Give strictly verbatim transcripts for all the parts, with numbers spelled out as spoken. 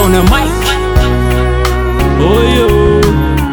on the mic. Oh yo,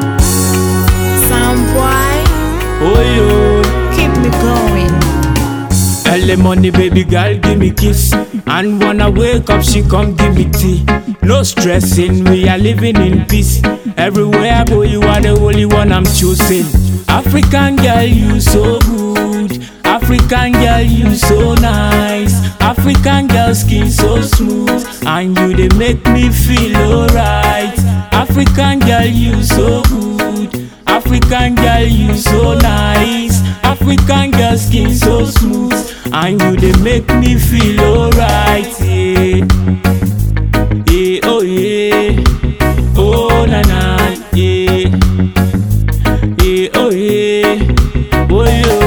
Sound boy, oh yo. keep me going. Early money, baby girl, give me kiss. And when I wake up, she come give me tea. No stressing, we are living in peace. Everywhere I go, you are the only one I'm choosing. African girl, you so good. African girl, you so nice. African girl, skin so smooth. And you, they make me feel alright. African girl, you so good. African girl, you so nice. African girl, skin so smooth. And you, they make me feel alright, yeah. Yeah, oh yeah. Oh na na, yeah. Yeah, oh yeah. Oh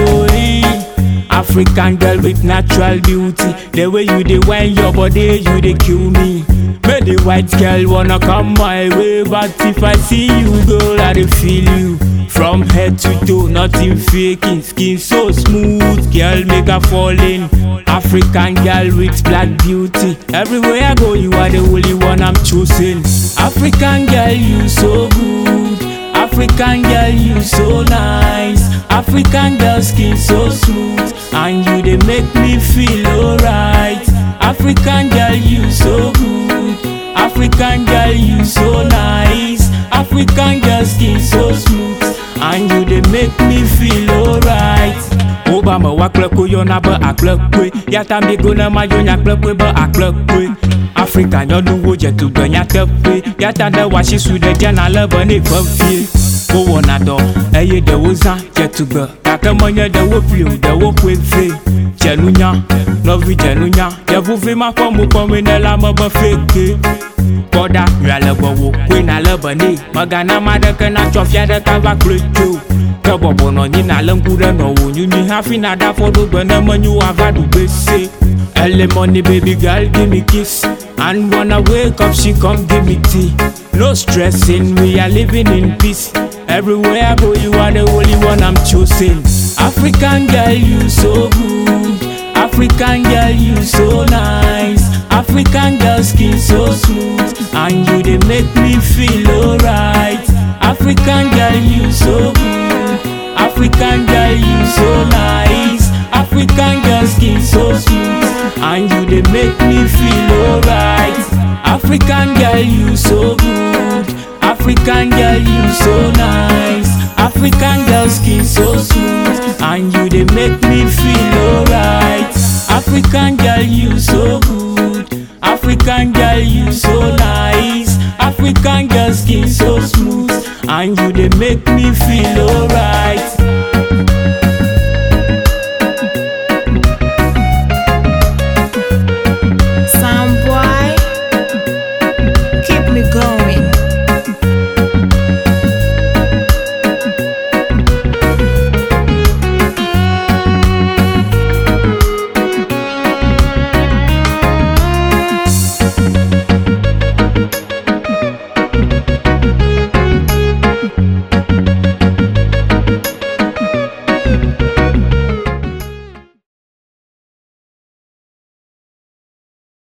yeah. African girl with natural beauty. The way you dey wind your body, you dey kill me. Make the white girl wanna come my way, but if I see you, girl, I dey feel you. From head to toe, nothing faking. Skin so smooth, girl, make her fall in. African girl with black beauty. Everywhere I go, you are the only one I'm choosing. African girl, you so good. African girl, you so nice. African girl, skin so smooth. And you, they make me feel alright. African girl, you so good. African girl, you so nice. African girl, skin so smooth. And you, they make me feel alright. Obama wa kleko yo na ba aklekwe. Yata mi go na ma yo nya klekwe ba aklekwe. Africa no do wo je tu ganya tepe. Yata da wa shi su de dia na le ba ne fafie. Ko wona do eye de wo zan je tu gba. Ka manya de wo pli o de wo kwefe. Jenunya no vi jenunya. De vous ve ma pomo pomo ne la ma ba feke. Koda yale bo wo kwe na le ba ne. Magana ma de kana chofia de ka va klejo. Bobo no ni na lengure no wo you ni hafi na da for do gbena manyu avadu bese. Early money, baby girl, give me kiss. And when I wake up, she come give me tea. No stressing, we are living in peace. Everywhere I go, you are the only one I'm choosing. African girl, you so good. African girl, you so nice. African girl, skin so smooth. And you, they make me feel alright. African girl, you so good. African girl, you so nice. African girl, skin so smooth. And you, they make me feel alright. African girl, you so good. African girl, you so nice. African girl, skin so smooth. And you, they make me feel alright. African girl, you so good. African girl, you so nice. African girl, skin so smooth. And you, they make me feel alright.